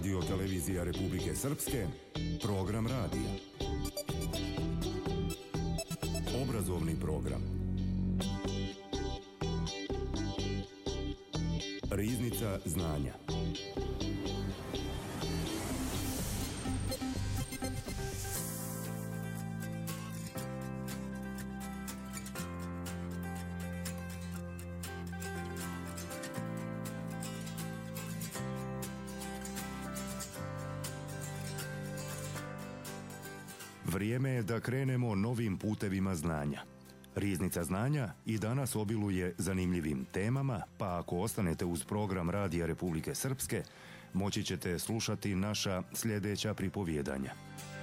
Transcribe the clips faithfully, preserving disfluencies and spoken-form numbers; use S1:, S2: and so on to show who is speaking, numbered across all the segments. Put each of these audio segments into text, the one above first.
S1: Radio Televizija Republike Srpske, program radija. Obrazovni program. Riznica znanja. Vrijeme je da krenemo novim putevima znanja. Riznica znanja i danas obiluje zanimljivim temama, pa ako ostanete uz program Radija Republike Srpske, moći ćete slušati naša sljedeća pripovjedanja.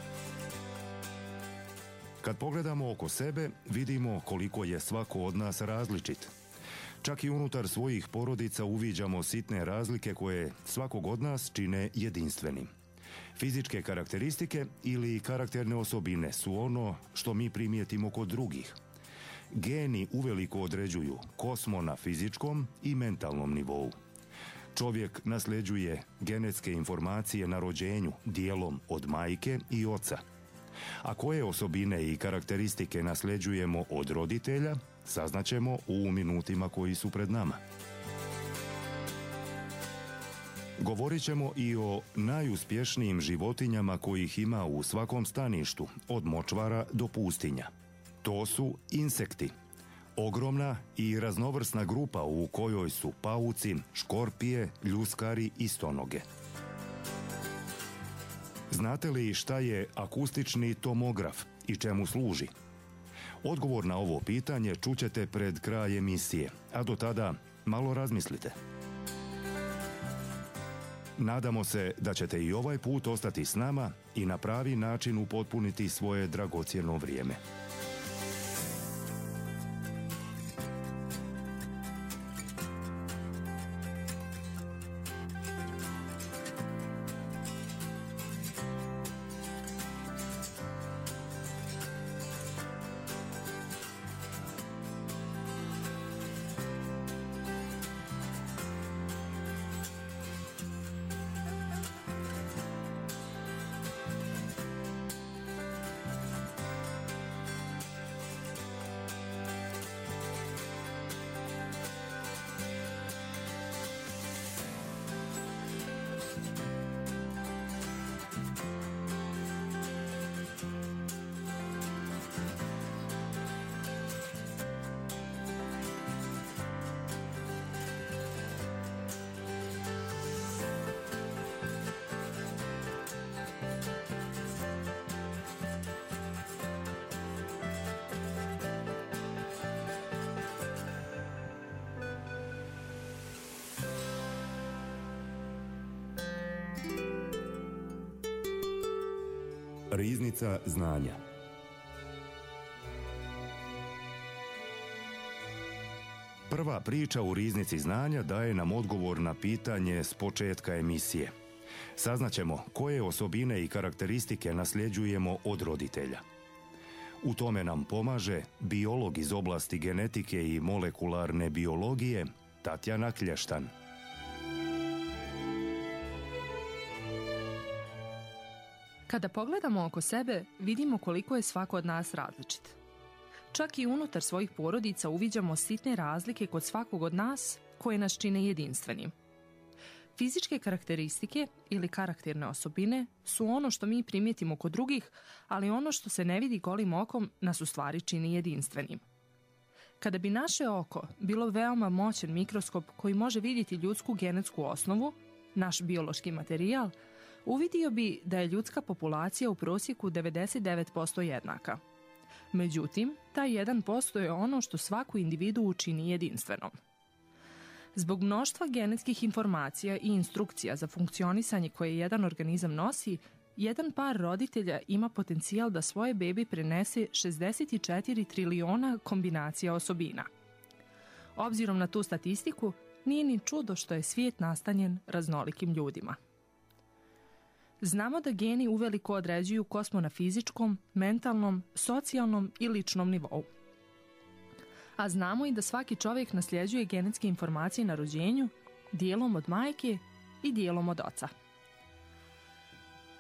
S1: Kad pogledamo oko sebe, vidimo koliko je svako od nas različit. Čak i unutar svojih porodica uviđamo sitne razlike koje svakog od nas čine jedinstvenim. Fizičke karakteristike ili karakterne osobine su ono što mi primijetimo kod drugih. Geni uveliko određuju ko smo na fizičkom i mentalnom nivou. Čovjek nasljeđuje genetske informacije na rođenju dijelom od majke i oca. A koje osobine i karakteristike nasljeđujemo od roditelja, saznaćemo u minutima koji su pred nama. Govorit ćemo i o najuspješnijim životinjama kojih ima u svakom staništu, od močvara do pustinja. To su insekti. Ogromna i raznovrsna grupa u kojoj su pauci, škorpije, ljuskari i stonoge. Znate li šta je akustični tomograf i čemu služi? Odgovor na ovo pitanje čućete pred kraj emisije, a do tada malo razmislite. Nadamo se da ćete i ovaj put ostati s nama i na pravi način upotpuniti svoje dragocjeno vrijeme. Riznica znanja. Prva priča u Riznici znanja daje nam odgovor na pitanje s početka emisije. Saznaćemo koje osobine i karakteristike nasljeđujemo od roditelja. U tome nam pomaže biolog iz oblasti genetike i molekularne biologije Tatjana Klještan.
S2: Kada pogledamo oko sebe, vidimo koliko je svako od nas različit. Čak i unutar svojih porodica uviđamo sitne razlike kod svakog od nas koje nas čine jedinstvenim. Fizičke karakteristike ili karakterne osobine su ono što mi primijetimo kod drugih, ali ono što se ne vidi golim okom nas u stvari čini jedinstvenim. Kada bi naše oko bilo veoma moćan mikroskop koji može vidjeti ljudsku genetsku osnovu, naš biološki materijal, uvidio bi da je ljudska populacija u prosjeku devedeset devet posto jednaka. Međutim, taj jedan posto je ono što svaku individu učini jedinstvenom. Zbog mnoštva genetskih informacija i instrukcija za funkcionisanje koje jedan organizam nosi, jedan par roditelja ima potencijal da svoje bebi prenese šezdeset četiri triliona kombinacija osobina. Obzirom na tu statistiku, nije ni čudo što je svijet nastanjen raznolikim ljudima. Znamo da geni uveliko određuju ko smo na fizičkom, mentalnom, socijalnom i ličnom nivou. A znamo i da svaki čovjek nasljeđuje genetske informacije na rođenju, dijelom od majke i dijelom od oca.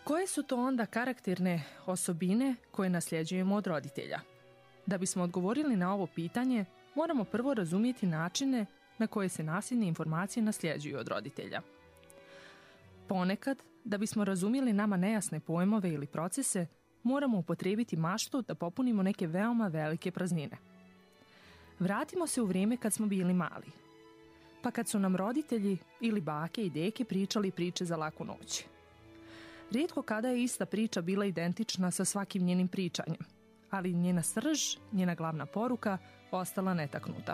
S2: Koje su to onda karakterne osobine koje nasljeđujemo od roditelja? Da bismo odgovorili na ovo pitanje, moramo prvo razumjeti načine na koje se nasljedne informacije nasljeđuju od roditelja. Ponekad, da bismo razumjeli nama nejasne pojmove ili procese, moramo upotrijebiti maštu da popunimo neke veoma velike praznine. Vratimo se u vrijeme kad smo bili mali. Pa kad su nam roditelji ili bake i deke pričali priče za laku noć. Rijetko kada je ista priča bila identična sa svakim njenim pričanjem, ali njena srž, njena glavna poruka, ostala netaknuta.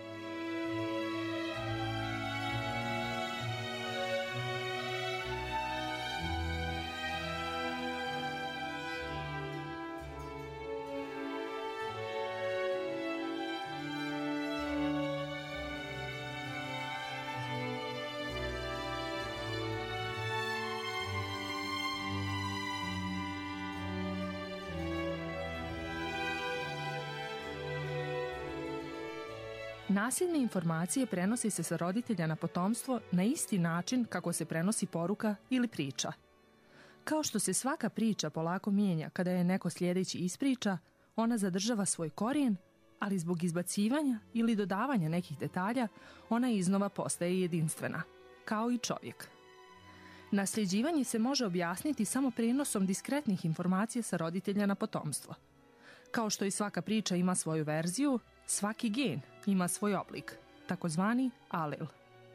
S2: Nasljedne informacije prenosi se sa roditelja na potomstvo na isti način kako se prenosi poruka ili priča. Kao što se svaka priča polako mijenja kada je neko sljedeći ispriča, ona zadržava svoj korijen, ali zbog izbacivanja ili dodavanja nekih detalja, ona iznova postaje jedinstvena, kao i čovjek. Nasljeđivanje se može objasniti samo prenosom diskretnih informacija sa roditelja na potomstvo. Kao što i svaka priča ima svoju verziju, svaki gen ima svoj oblik, takozvani alel.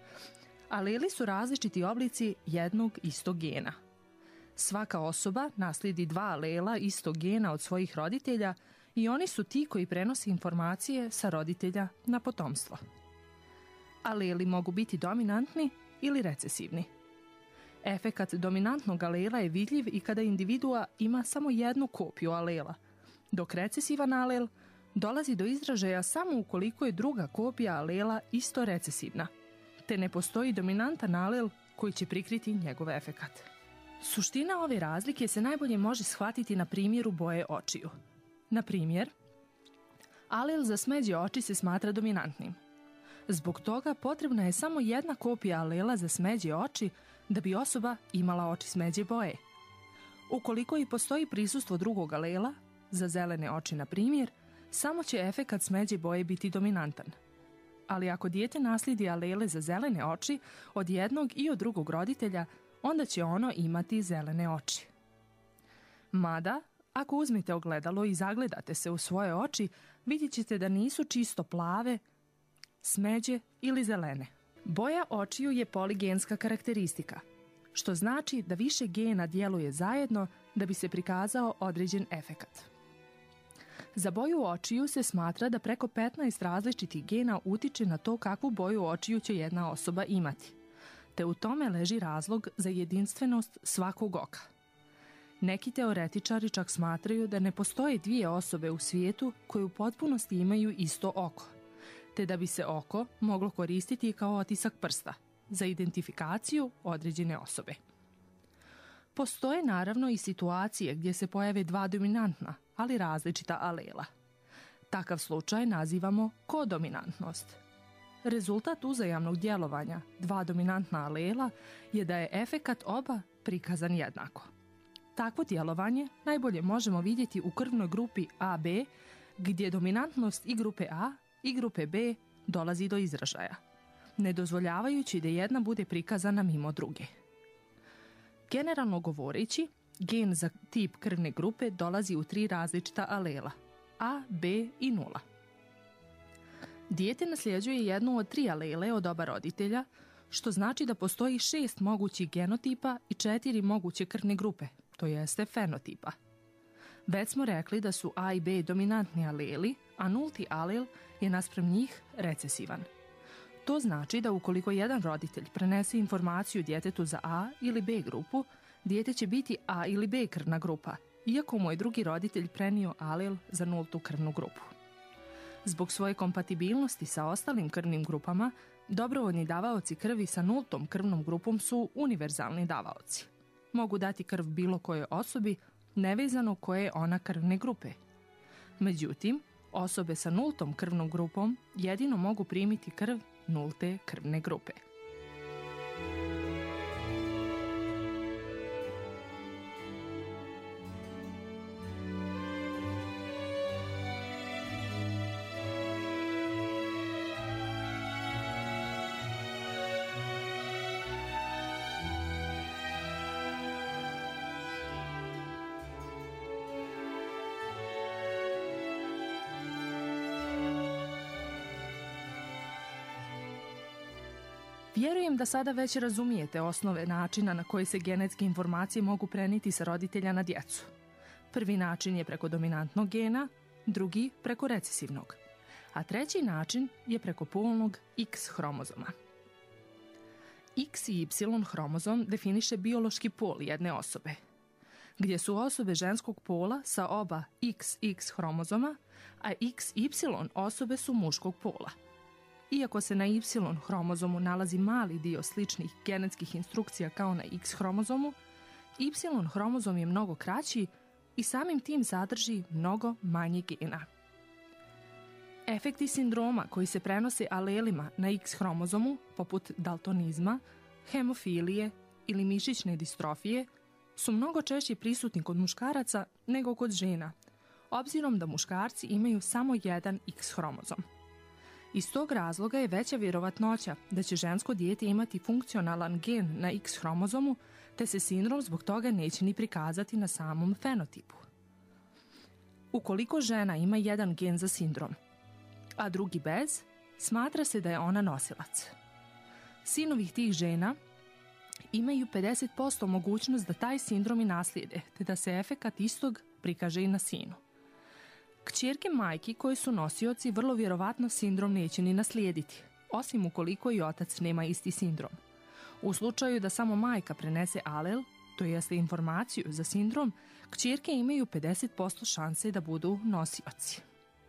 S2: Aleli su različiti oblici jednog istog gena. Svaka osoba naslijedi dva alela istog gena od svojih roditelja i oni su ti koji prenose informacije sa roditelja na potomstvo. Aleli mogu biti dominantni ili recesivni. Efekat dominantnog alela je vidljiv i kada individua ima samo jednu kopiju alela, dok recesivan alel dolazi do izražaja samo ukoliko je druga kopija alela isto recesivna, te ne postoji dominantan alel koji će prikriti njegov efekat. Suština ove razlike se najbolje može shvatiti na primjeru boje očiju. Na primjer, alel za smeđe oči se smatra dominantnim. Zbog toga potrebna je samo jedna kopija alela za smeđe oči da bi osoba imala oči smeđe boje. Ukoliko i postoji prisustvo drugog alela, za zelene oči na primjer, samo će efekat smeđe boje biti dominantan. Ali ako dijete naslijedi alele za zelene oči od jednog i od drugog roditelja, onda će ono imati zelene oči. Mada, ako uzmete ogledalo i zagledate se u svoje oči, vidjet ćete da nisu čisto plave, smeđe ili zelene. Boja očiju je poligenska karakteristika, što znači da više gena djeluje zajedno da bi se prikazao određen efekat. Za boju očiju se smatra da preko petnaest različitih gena utiče na to kakvu boju očiju će jedna osoba imati, te u tome leži razlog za jedinstvenost svakog oka. Neki teoretičari čak smatraju da ne postoje dvije osobe u svijetu koje u potpunosti imaju isto oko, te da bi se oko moglo koristiti kao otisak prsta za identifikaciju određene osobe. Postoje naravno i situacije gdje se pojave dva dominantna, ali različita alela. Takav slučaj nazivamo kodominantnost. Rezultat uzajamnog djelovanja dva dominantna alela je da je efekat oba prikazan jednako. Takvo djelovanje najbolje možemo vidjeti u krvnoj grupi A B, gdje dominantnost i grupe A i grupe B dolazi do izražaja, ne dozvoljavajući da jedna bude prikazana mimo druge. Generalno govoreći, gen za tip krvne grupe dolazi u tri različita alela, A, B i nula. Dijete nasljeđuje jednu od tri alele od oba roditelja, što znači da postoji šest mogućih genotipa i četiri moguće krvne grupe, to jeste fenotipa. Već smo rekli da su A i B dominantni aleli, a nulti alel je naspram njih recesivan. To znači da ukoliko jedan roditelj prenese informaciju djetetu za A ili B grupu, dijete će biti A ili B krvna grupa, iako mu je drugi roditelj prenio alel za nultu krvnu grupu. Zbog svoje kompatibilnosti sa ostalim krvnim grupama, dobrovoljni davaoci krvi sa nultom krvnom grupom su univerzalni davaoci. Mogu dati krv bilo kojoj osobi, nevezano koje je ona krvne grupe. Međutim, osobe sa nultom krvnom grupom jedino mogu primiti krv nulte krvne grupe. Vjerujem da sada već razumijete osnove načina na koji se genetske informacije mogu prenijeti sa roditelja na djecu. Prvi način je preko dominantnog gena, drugi preko recesivnog, a treći način je preko polnog X hromozoma. X i Y hromozom definiše biološki pol jedne osobe, gdje su osobe ženskog pola sa oba X X hromozoma, a X Y osobe su muškog pola. Iako se na Y hromozomu nalazi mali dio sličnih genetskih instrukcija kao na X hromozomu, Y hromozom je mnogo kraći i samim tim sadrži mnogo manje gena. Efekti sindroma koji se prenose alelima na X hromozomu, poput daltonizma, hemofilije ili mišićne distrofije, su mnogo češće prisutni kod muškaraca nego kod žena, obzirom da muškarci imaju samo jedan X hromozom. Iz tog razloga je veća vjerovatnoća da će žensko dijete imati funkcionalan gen na X hromozomu, te se sindrom zbog toga neće ni prikazati na samom fenotipu. Ukoliko žena ima jedan gen za sindrom, a drugi bez, smatra se da je ona nosilac. Sinovi tih žena imaju pedeset posto mogućnost da taj sindrom i naslijede, te da se efekat istog prikaže i na sinu. Kćerke majki koji su nosioci vrlo vjerovatno sindrom neće ni naslijediti, osim ukoliko i otac nema isti sindrom. U slučaju da samo majka prenese alel, to jeste informaciju za sindrom, kćerke imaju pedeset posto šanse da budu nosioci.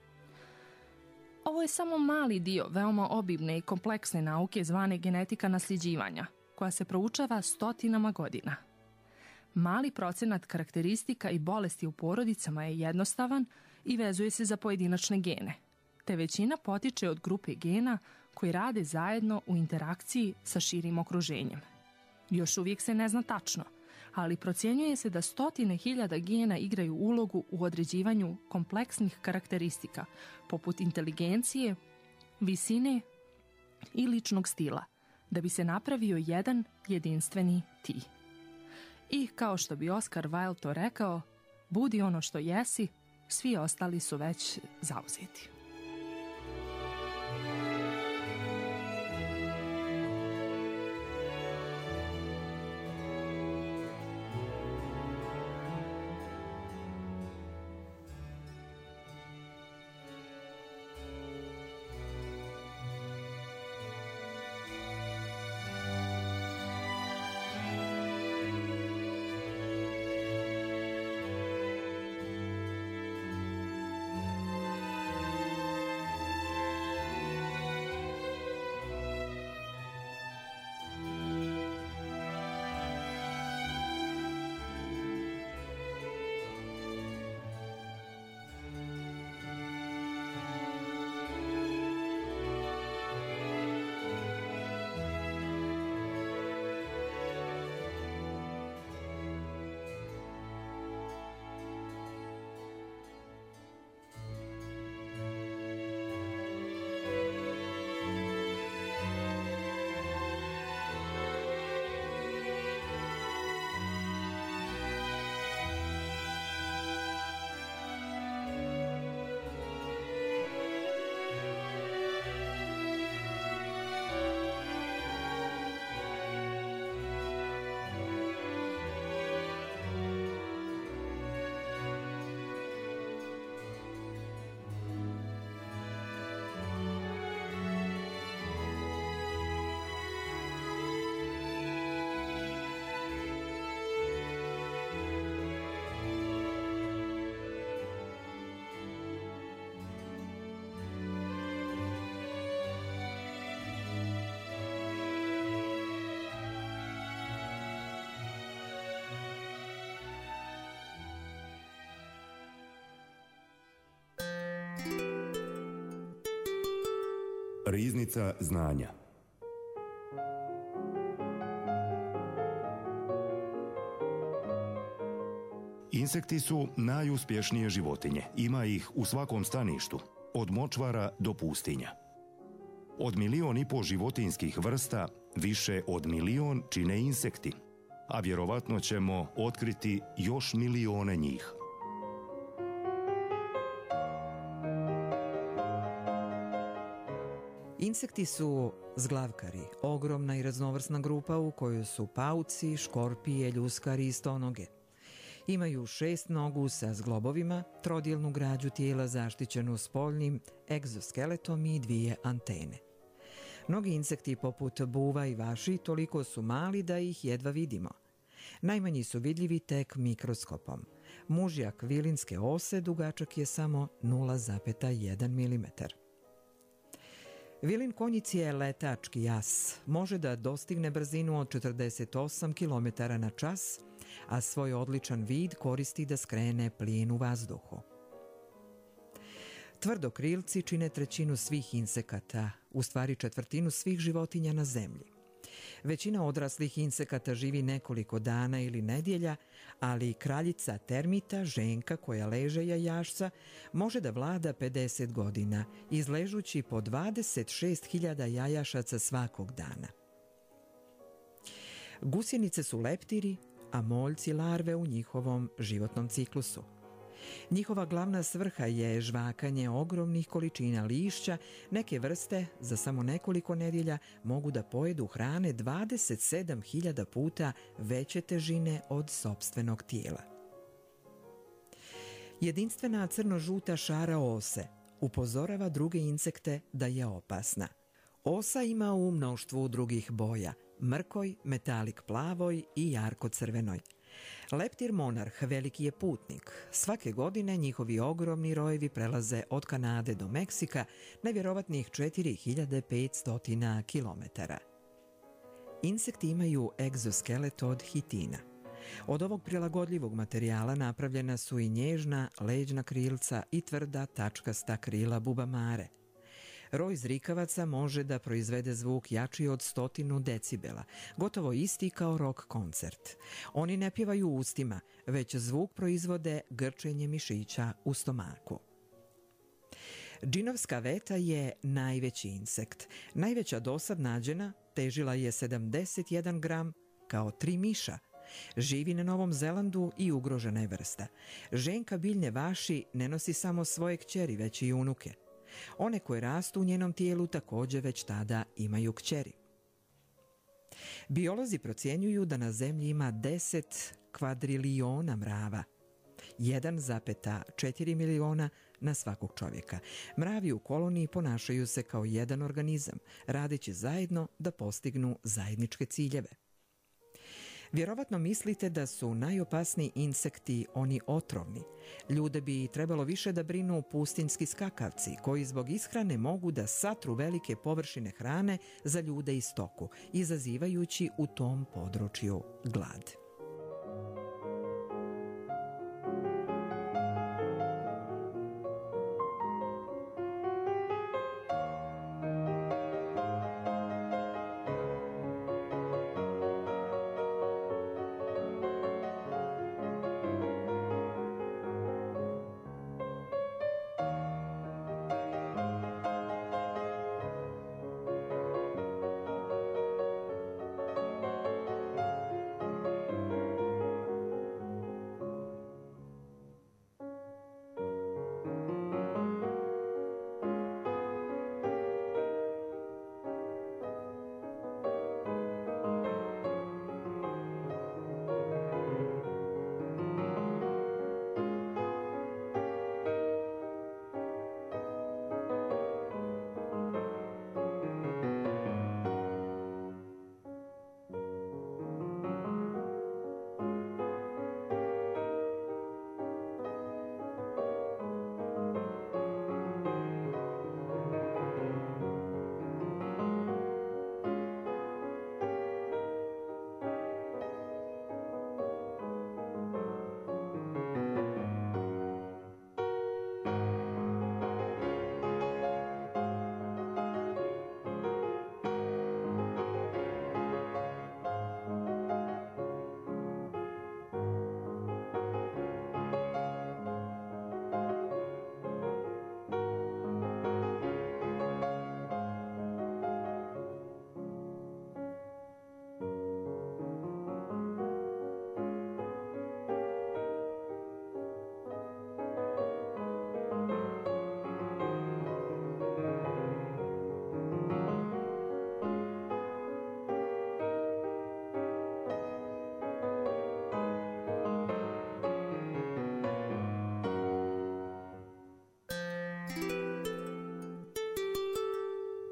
S2: Ovo je samo mali dio veoma obimne i kompleksne nauke zvane genetika nasljeđivanja, koja se proučava stotinama godina. Mali procenat karakteristika i bolesti u porodicama je jednostavan i vezuje se za pojedinačne gene, te većina potiče od grupe gena koji rade zajedno u interakciji sa širim okruženjem. Još uvijek se ne zna tačno, ali procjenjuje se da stotine hiljada gena igraju ulogu u određivanju kompleksnih karakteristika, poput inteligencije, visine i ličnog stila, da bi se napravio jedan jedinstveni ti. I kao što bi Oscar Wilde to rekao, budi ono što jesi, svi ostali su već zauzeti.
S1: Riznica znanja. Insekti su najuspješnije životinje. Ima ih u svakom staništu, od močvara do pustinja. Od milion i po životinjskih vrsta, više od milion čine insekti, a vjerovatno ćemo otkriti još milione njih.
S3: Insekti su zglavkari, ogromna i raznovrsna grupa u kojoj su pauci, škorpije, ljuskari i stonoge. Imaju šest nogu sa zglobovima, trodjelnu građu tijela zaštićenu spoljnim egzoskeletom i dvije antene. Mnogi insekti poput buva i vaši toliko su mali da ih jedva vidimo. Najmanji su vidljivi tek mikroskopom. Mužjak vilinske ose dugačak je samo nula zarez jedan milimetar. Vilin konjic je letački jas. Može da dostigne brzinu od četrdeset osam kilometara na čas, a svoj odličan vid koristi da skrene plijen u vazduhu. Tvrdokrilci čine trećinu svih insekata, u stvari četvrtinu svih životinja na zemlji. Većina odraslih insekata živi nekoliko dana ili nedjelja, ali kraljica termita, ženka koja leže jajašca, može da vlada pedeset godina, izležući po dvadeset šest hiljada jajašaca svakog dana. Gusjenice su leptiri, a moljci larve u njihovom životnom ciklusu. Njihova glavna svrha je žvakanje ogromnih količina lišća. Neke vrste za samo nekoliko nedjelja mogu da pojedu hrane dvadeset sedam hiljada puta veće težine od sopstvenog tijela. Jedinstvena crno-žuta šara ose upozorava druge insekte da je opasna. Osa ima u mnoštvu drugih boja: mrkoj, metalik plavoj i jarko crvenoj. Leptir monarh veliki je putnik. Svake godine njihovi ogromni rojevi prelaze od Kanade do Meksika nevjerovatnih četiri hiljade petsto kilometara. Insekti imaju egzoskelet od hitina. Od ovog prilagodljivog materijala napravljena su i nježna leđna krilca i tvrda tačkasta krila bubamare. Roj zrikavaca može da proizvede zvuk jači od stotinu decibela, gotovo isti kao rock koncert. Oni ne pjevaju ustima, već zvuk proizvode grčenje mišića u stomaku. Džinovska veta je najveći insekt. Najveća dosad nađena težila je sedamdeset jedan gram, kao tri miša. Živi na Novom Zelandu i ugrožena je vrsta. Ženka biljne vaši ne nosi samo svoje kćeri, već i unuke. One koje rastu u njenom tijelu također već tada imaju kćeri. Biolozi procjenjuju da na zemlji ima deset kvadriliona mrava, jedan zarez četiri miliona na svakog čovjeka. Mravi u koloniji ponašaju se kao jedan organizam, radeći zajedno da postignu zajedničke ciljeve. Vjerovatno mislite da su najopasniji insekti oni otrovni. Ljude bi trebalo više da brinu pustinjski skakavci, koji zbog ishrane mogu da satru velike površine hrane za ljude i stoku, izazivajući u tom području glad.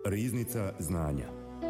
S1: Riznica znanja.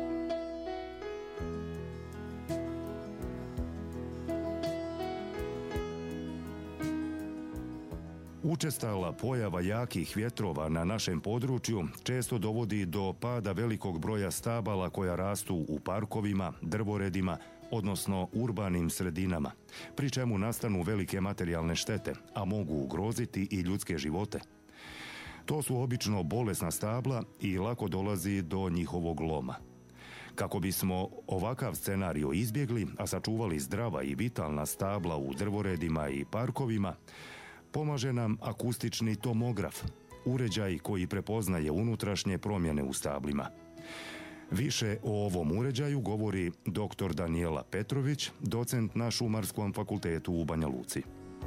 S1: Učestala pojava jakih vjetrova na našem području često dovodi do pada velikog broja stabala koja rastu u parkovima, drvoredima, odnosno urbanim sredinama, pri čemu nastanu velike materijalne štete, a mogu ugroziti i ljudske živote. To su obično bolesna stabla i lako dolazi do njihovog loma. Kako bismo ovakav scenario izbjegli, a sačuvali zdrava i vitalna stabla u drvoredima i parkovima, pomaže nam akustični tomograf, uređaj koji prepoznaje unutrašnje promjene u stablima. Više o ovom uređaju govori doktor Danijela Petrović, docent na Šumarskom fakultetu u Banja Luci.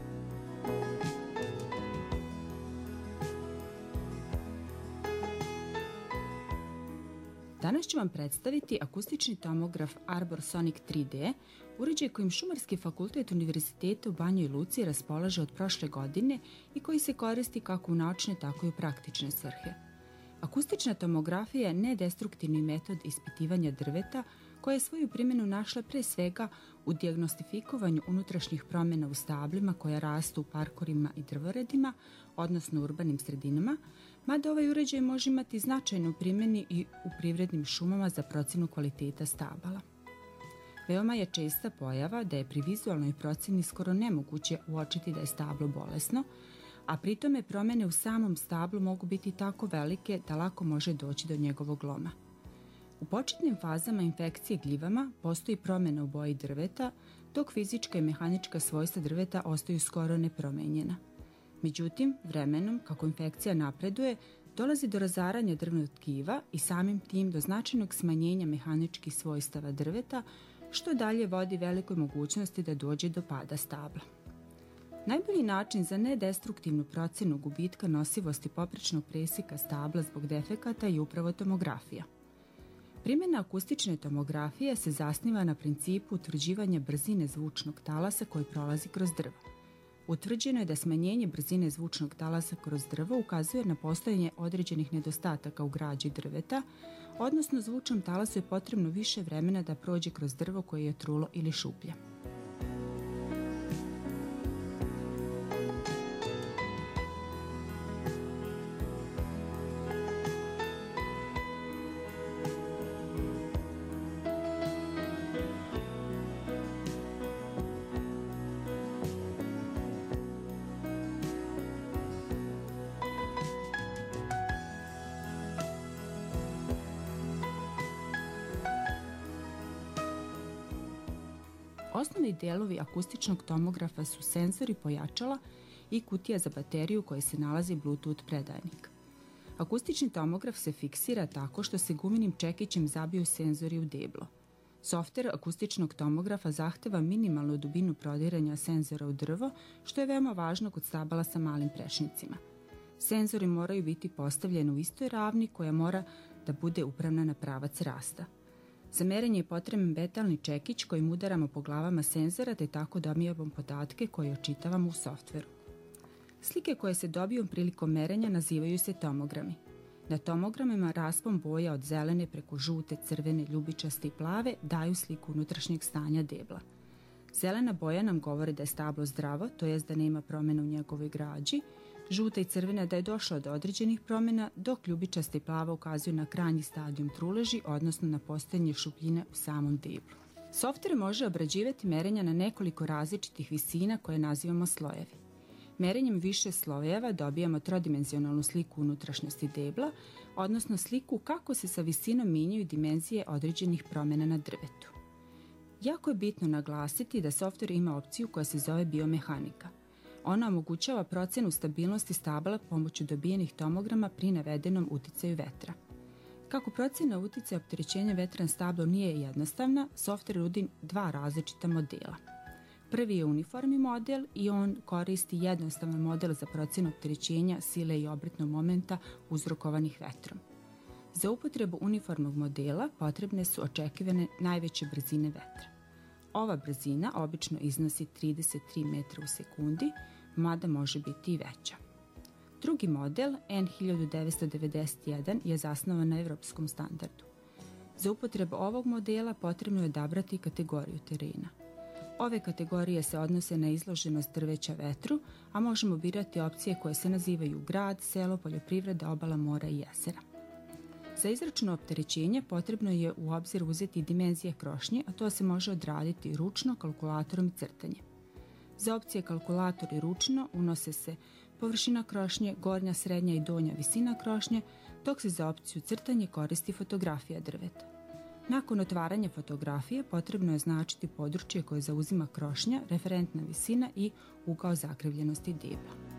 S4: Danas ću vam predstaviti akustični tomograf Arbor Sonic tri D, uređaj kojim Šumarski fakultet Univerziteta u Banjoj Luci raspolaže od prošle godine i koji se koristi kako u naučne, tako i u praktične svrhe. Akustična tomografija je nedestruktivni metod ispitivanja drveta koja je svoju primjenu našla pre svega u dijagnostifikovanju unutrašnjih promjena u stablima koja rastu u parkovima i drvoredima, odnosno urbanim sredinama, mada ovaj uređaj može imati značajnu primjeni i u privrednim šumama za procjenu kvaliteta stabala. Veoma je česta pojava da je pri vizualnoj procjeni skoro nemoguće uočiti da je stablo bolesno, a pritome promjene u samom stablu mogu biti tako velike da lako može doći do njegovog loma. U početnim fazama infekcije gljivama postoji promjena u boji drveta, dok fizička i mehanička svojstva drveta ostaju skoro nepromenjena. Međutim, vremenom, kako infekcija napreduje, dolazi do razaranja drvnog tkiva i samim tim do značajnog smanjenja mehaničkih svojstava drveta, što dalje vodi velikoj mogućnosti da dođe do pada stabla. Najbolji način za nedestruktivnu procjenu gubitka nosivosti poprečnog presjeka stabla zbog defekata je upravo tomografija. Primjena akustične tomografije se zasniva na principu utvrđivanja brzine zvučnog talasa koji prolazi kroz drvo. Utvrđeno je da smanjenje brzine zvučnog talasa kroz drvo ukazuje na postojanje određenih nedostataka u građi drveta, odnosno zvučnom talasu je potrebno više vremena da prođe kroz drvo koje je trulo ili šuplje. Osnovni dijelovi akustičnog tomografa su senzori pojačala i kutija za bateriju koje se nalazi Bluetooth predajnik. Akustični tomograf se fiksira tako što se gumenim čekićem zabiju senzori u deblo. Softver akustičnog tomografa zahteva minimalnu dubinu prodiranja senzora u drvo, što je veoma važno kod stabala sa malim prešnicima. Senzori moraju biti postavljeni u istoj ravni koja mora da bude upravna na pravac rasta. Za merenje je potreban metalni čekić kojim udaramo po glavama senzora te tako dobijamo podatke koje očitavamo u softveru. Slike koje se dobiju prilikom merenja nazivaju se tomogrami. Na tomogramima raspon boja od zelene preko žute, crvene, ljubičaste i plave daju sliku unutrašnjeg stanja debla. Zelena boja nam govori da je stablo zdravo, to jest da nema promjena u njegovoj građi, žuta i crvena da je došlo do određenih promjena, dok ljubičasta i plava ukazuju na krajnji stadijum truleži, odnosno na postojanje šupljine u samom deblu. Softver može obrađivati merenja na nekoliko različitih visina koje nazivamo slojevi. Merenjem više slojeva dobijamo trodimenzionalnu sliku unutrašnjosti debla, odnosno sliku kako se sa visinom mijenjaju dimenzije određenih promjena na drvetu. Jako je bitno naglasiti da softver ima opciju koja se zove biomehanika. Ona omogućava procjenu stabilnosti stabala pomoću dobijenih tomograma pri navedenom uticaju vetra. Kako procjena uticaja opterećenja vetra na stablo nije jednostavna, softver nudi dva različita modela. Prvi je uniformni model i on koristi jednostavan model za procjenu opterećenja, sile i obrtnog momenta uzrokovanih vetrom. Za upotrebu uniformnog modela potrebne su očekivane najveće brzine vetra. Ova brzina obično iznosi trideset tri metra u sekundi, mada može biti i veća. Drugi model, N hiljadu devetsto devedeset jedan, je zasnovan na evropskom standardu. Za upotrebu ovog modela potrebno je odabrati kategoriju terena. Ove kategorije se odnose na izloženost drveća vetru, a možemo birati opcije koje se nazivaju grad, selo, poljoprivreda, obala, mora i jezera. Za izračun opterećenja potrebno je u obzir uzeti dimenzije krošnje, a to se može odraditi ručno, kalkulatorom i crtanjem. Za opcije kalkulator i ručno unose se površina krošnje, gornja, srednja i donja visina krošnje, dok se za opciju crtanje koristi fotografija drveta. Nakon otvaranja fotografije potrebno je označiti područje koje zauzima krošnja, referentna visina i ugao zakrivljenosti debla.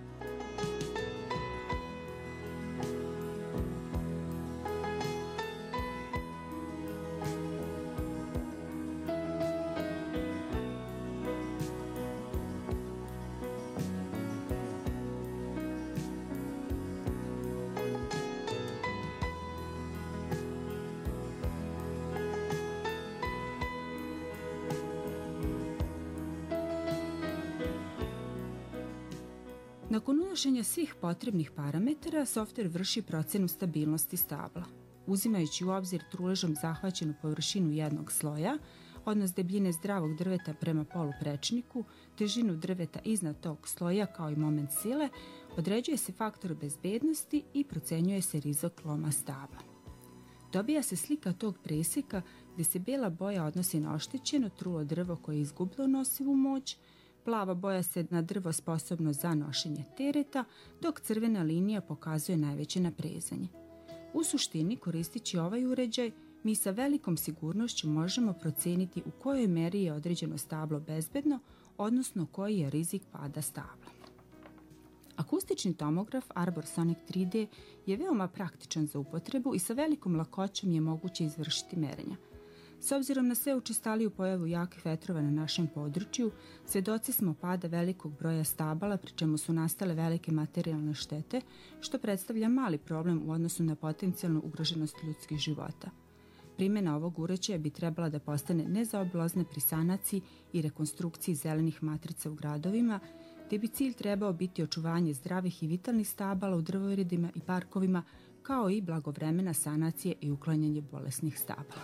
S4: Nakon unošenja svih potrebnih parametara, softver vrši procenu stabilnosti stabla. Uzimajući u obzir truležom zahvaćenu površinu jednog sloja, odnos debljine zdravog drveta prema poluprečniku, težinu drveta iznad tog sloja kao i moment sile, određuje se faktor bezbednosti i procenjuje se rizik loma stabla. Dobija se slika tog presjeka gdje se bijela boja odnosi na oštećeno trulo drvo koje je izgubilo nosivu moć, plava boja se na drvo sposobno za nošenje tereta, dok crvena linija pokazuje najveće naprezanje. U suštini, koristeći ovaj uređaj, mi sa velikom sigurnošću možemo procijeniti u kojoj meri je određeno stablo bezbedno, odnosno koji je rizik pada stabla. Akustični tomograf Arbor-Sonic tri D je veoma praktičan za upotrebu i sa velikom lakoćom je moguće izvršiti merenja. S obzirom na sve učestaliju pojavu jakih vetrova na našem području, svjedoci smo pada velikog broja stabala, pri čemu su nastale velike materijalne štete, što predstavlja mali problem u odnosu na potencijalnu ugroženost ljudskih života. Primjena ovog uređaja bi trebala da postane nezaobilazna pri sanaciji i rekonstrukciji zelenih matrica u gradovima, gdje bi cilj trebao biti očuvanje zdravih i vitalnih stabala u drvoredima i parkovima, kao i blagovremena sanacije i uklanjanje bolesnih stabala.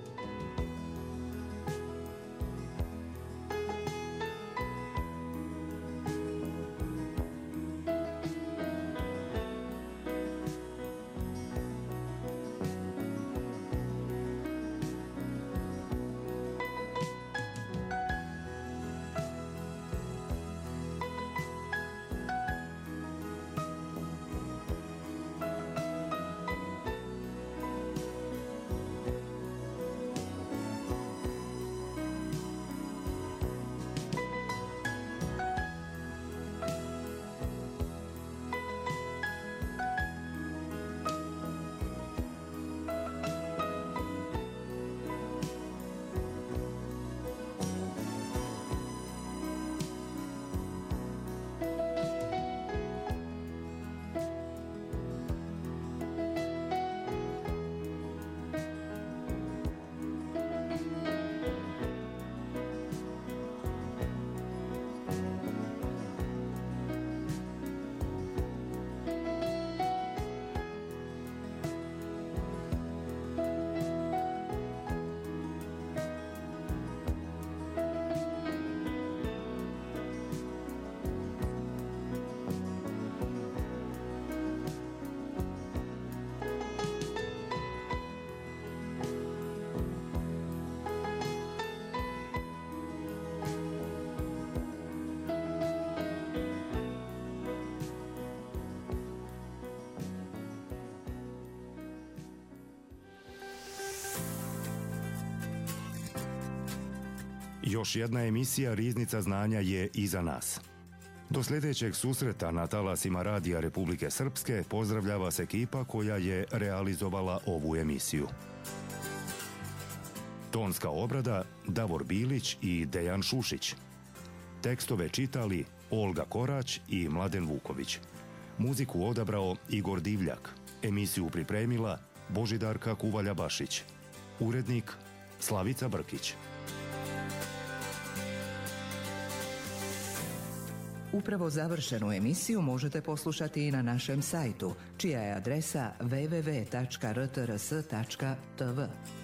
S1: Još jedna emisija Riznica znanja je iza nas. Do sljedećeg susreta na talasima Radija Republike Srpske pozdravlja vas ekipa koja je realizovala ovu emisiju. Tonska obrada Davor Bilić i Dejan Šušić. Tekstove čitali Olga Korać i Mladen Vuković. Muziku odabrao Igor Divljak. Emisiju pripremila Božidarka Kuvalja-Bašić. Urednik Slavica Brkić.
S5: Upravo završenu emisiju možete poslušati i na našem sajtu, čija je adresa w w w tačka r t r s tačka t v.